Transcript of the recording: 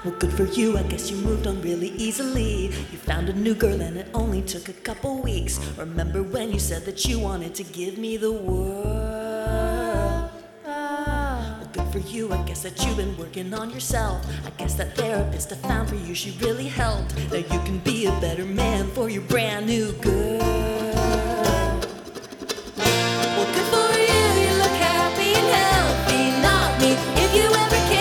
Well, good for you, I guess you moved on really easily. You found a new girl and it only took a couple weeks. Remember when you said that you wanted to give me the world? Well, good for you, I guess that you've been working on yourself. I guess that therapist I found for you, she really helped. Now you can be a better man for your brand new girl.